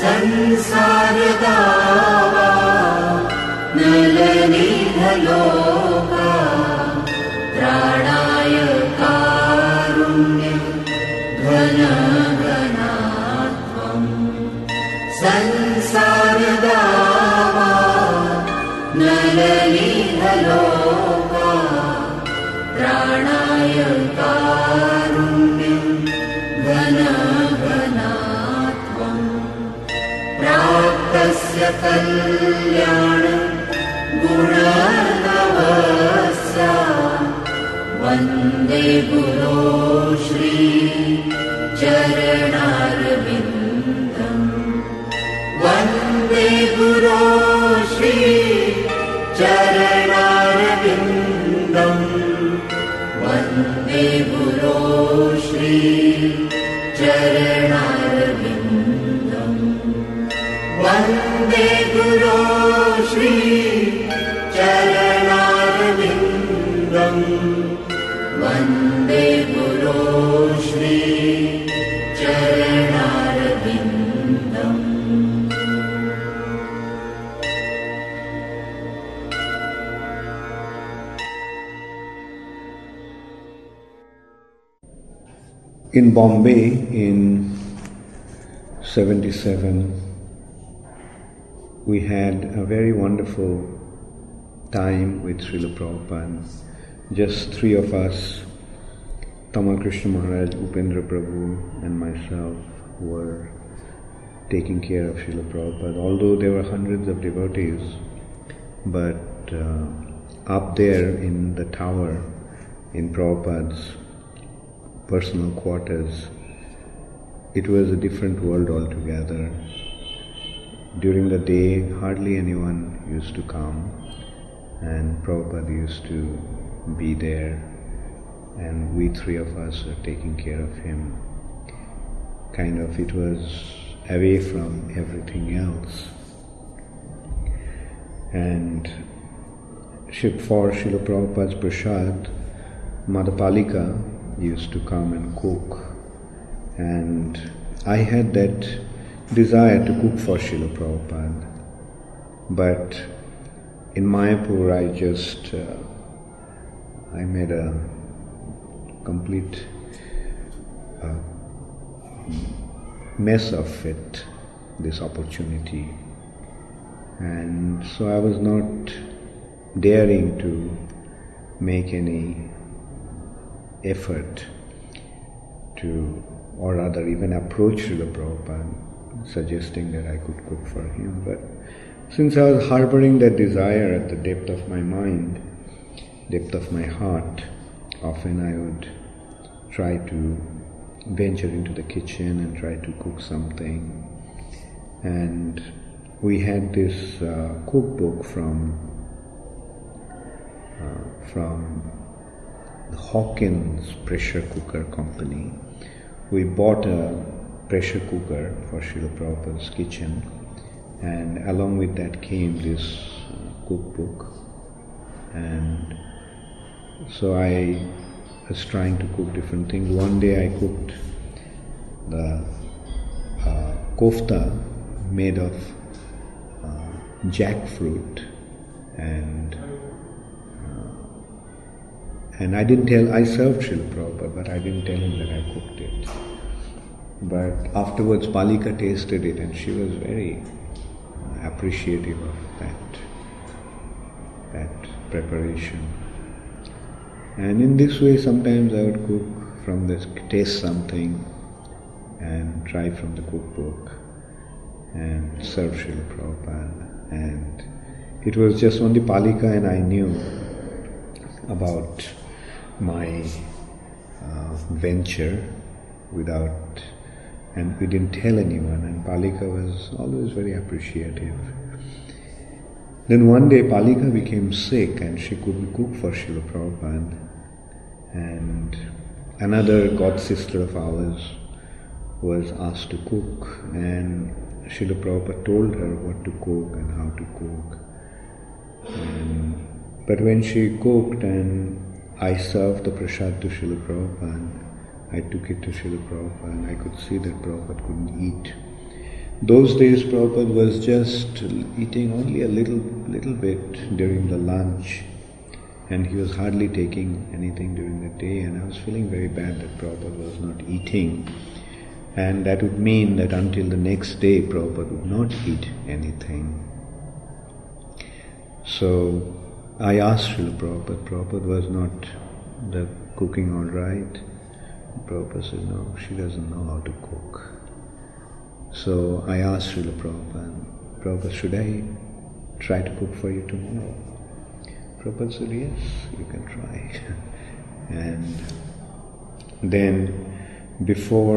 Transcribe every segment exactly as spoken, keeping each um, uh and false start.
संसारदावा नलनिधलोका त्राणाय कारुण्यं घनघनात्वं संसारदावा नलनिधलोका त्राणाय कारुण्यं घनघनात्वं प्राप्तस्य कल्याणं गुणनवस्य वन्दे गुरो श्री चरणारविन्दं वन्दे गुरो श्री चरणारविन्दं वन्दे गुरो श्री चरणारविन्दं वन्दे गुरो श्री चरणारविन्दं वन्दे गुरो Shri चरणारविन्दम्. In Bombay in seventy-seven, we had a very wonderful time with Srila Prabhupada. Just three of us, Tamal Krishna Maharaj, Upendra Prabhu and myself were taking care of Srila Prabhupada. Although there were hundreds of devotees, but uh, up there in the tower in Prabhupada's personal quarters, it was a different world altogether. During the day, hardly anyone used to come, and Prabhupada used to be there, and we three of us were taking care of him. Kind of, it was away from everything else. And for Srila Prabhupada's prasad, Mother Palika used to come and cook, and I had that desire to cook for Srila Prabhupada, but in Mayapur I just uh, I made a complete uh, mess of it, this opportunity, and so I was not daring to make any effort to, or rather even approach Srila Prabhupada, suggesting that I could cook for him. But since I was harboring that desire at the depth of my mind, depth of my heart, often I would try to venture into the kitchen and try to cook something. And we had this uh, cookbook from uh, from the Hawkins pressure cooker company. We bought a pressure cooker for Srila Prabhupada's kitchen, and along with that came this uh, cookbook. And so I was trying to cook different things. One day I cooked the uh, kofta made of uh, jackfruit, and And I didn't tell, I served Srila Prabhupada, but I didn't tell him that I cooked it. But afterwards Palika tasted it, and she was very appreciative of that, that preparation. And in this way sometimes I would cook from this, taste something and try from the cookbook and serve Srila Prabhupada. And it was just only Palika and I knew about my uh, venture without, and we didn't tell anyone, and Palika was always very appreciative. Then one day Palika became sick and she couldn't cook for Srila Prabhupada, and another god sister of ours was asked to cook, and Srila Prabhupada told her what to cook and how to cook. And, but when she cooked and I served the prasad to Srila Prabhupada, I took it to Srila Prabhupada, and I could see that Prabhupada couldn't eat. Those days Prabhupada was just eating only a little little bit during the lunch, and he was hardly taking anything during the day, and I was feeling very bad that Prabhupada was not eating, and that would mean that until the next day Prabhupada would not eat anything. So I asked Srila Prabhupada, Prabhupada, was not the cooking all right? Prabhupada said, no, she doesn't know how to cook. So I asked Srila Prabhupada, Prabhupada, should I try to cook for you tomorrow? Prabhupada said, yes, you can try. And then before,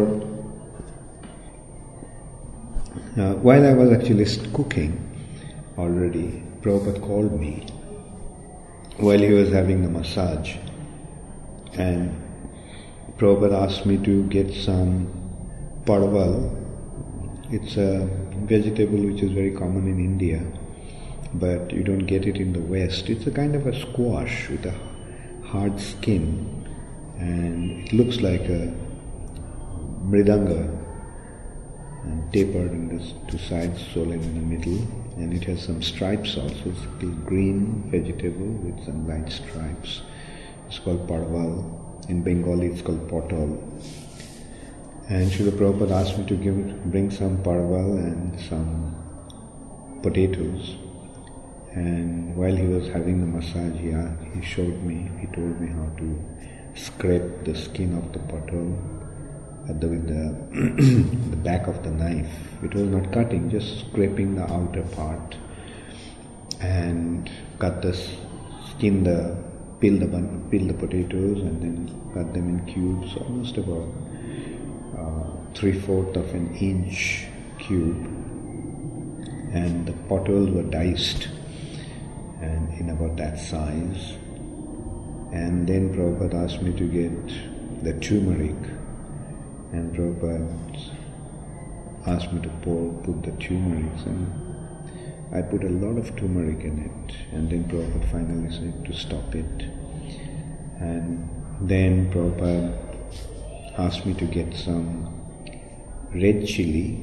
uh, while I was actually cooking already, Prabhupada called me while he was having the massage, and Prabhupada asked me to get some parval. It's a vegetable which is very common in India, but you don't get it in the West. It's a kind of a squash with a hard skin, and it looks like a mridanga, and tapered in the two sides, swollen in the middle, and it has some stripes also. It's a green vegetable with some light stripes. It's called parval. In Bengali it's called potol. And Srila Prabhupada asked me to give, bring some parval and some potatoes. And while he was having the massage, he, he showed me, he told me how to scrape the skin of the potol at the, with the, the back of the knife. It was not cutting, just scraping the outer part, and cut the skin, the peel the peel the potatoes, and then cut them in cubes, almost about uh, three-fourths of an inch cube. And the potatoes were diced, and in about that size. And then Prabhupada asked me to get the turmeric, and Prabhupada asked me to pour, put the turmeric, and I put a lot of turmeric in it, and then Prabhupada finally said to stop it. And then Prabhupada asked me to get some red chili,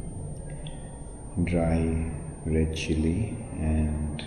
dry red chili, and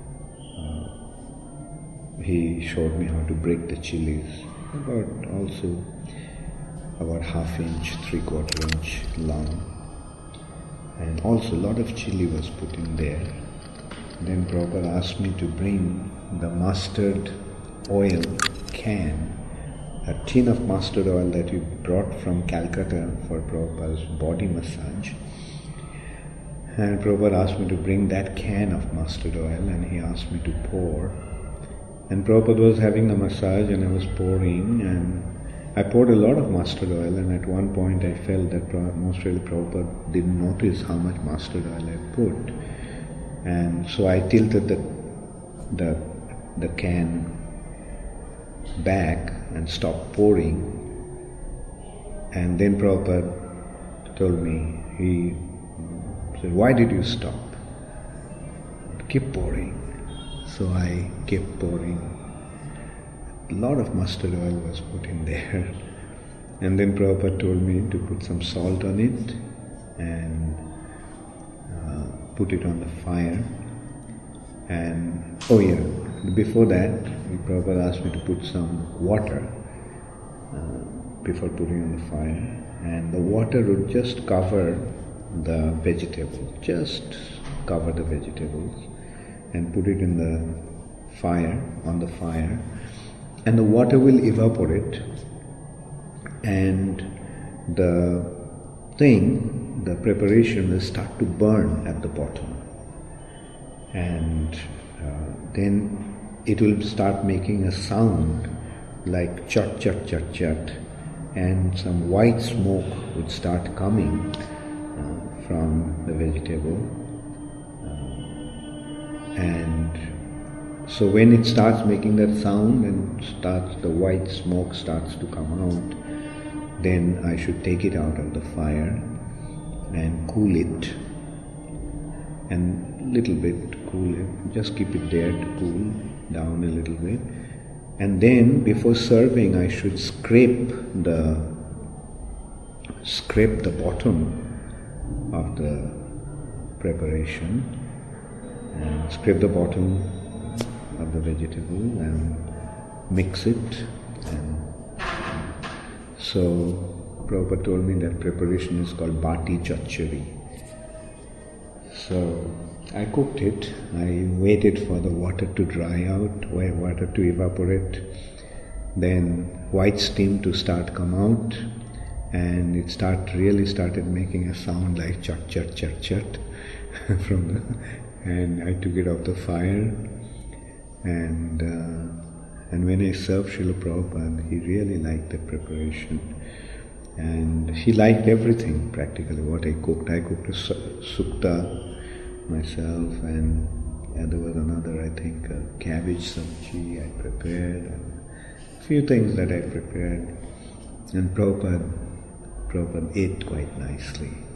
uh, he showed me how to break the chilies, about also about half inch, three quarter inch long. And also a lot of chili was put in there. Then Prabhupada asked me to bring the mustard oil can, a tin of mustard oil that he brought from Calcutta for Prabhupada's body massage. And Prabhupada asked me to bring that can of mustard oil, and he asked me to pour. And Prabhupada was having the massage, and I was pouring, and I poured a lot of mustard oil, and at one point I felt that most really Prabhupada didn't notice how much mustard oil I put. And so I tilted the, the, the can back and stopped pouring. And then Prabhupada told me, he said, why did you stop? Keep pouring. So I kept pouring. A lot of mustard oil was put in there. And then Prabhupada told me to put some salt on it and uh, put it on the fire. And, oh yeah, before that, Prabhupada asked me to put some water uh, before putting on the fire. And the water would just cover the vegetable, just cover the vegetables, and put it in the fire, on the fire. And the water will evaporate, and the thing, the preparation will start to burn at the bottom. And uh, then it will start making a sound like chut, chut, chut, chut, and some white smoke would start coming uh, from the vegetable. Uh, and So when it starts making that sound and starts, the white smoke starts to come out, then I should take it out of the fire and cool it, and little bit cool it, just keep it there to cool down a little bit. And then before serving, I should scrape the scrape the bottom of the preparation and scrape the bottom of the vegetable and mix it. And so Prabhupada told me that preparation is called Bati Chachari. So I cooked it. I waited for the water to dry out, water to evaporate, then white steam to start come out, and it start really started making a sound like chat chat chat chat from the, and I took it off the fire, and uh, and when I served Srila Prabhupada, he really liked the preparation. And he liked everything practically, what I cooked. I cooked a sukta myself, and, and there was another, I think, a cabbage sabji I prepared, and a few things that I prepared. And Prabhupada, Prabhupada ate quite nicely.